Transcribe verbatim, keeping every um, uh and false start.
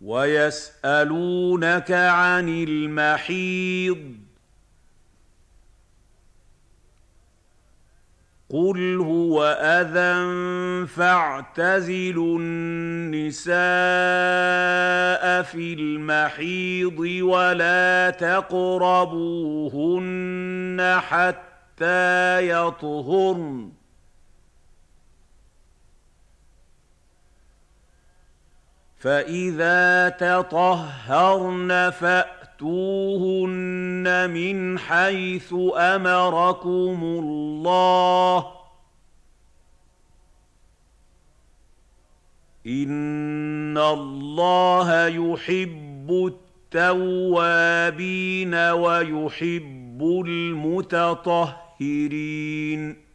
ويسألونك عن المحيض قل هو أذى فاعتزلوا النساء في المحيض ولا تقربوهن حتى يطهرن فإذا تطهرن فأتوهن من حيث أمركم الله إن الله يحب التوابين ويحب المتطهرين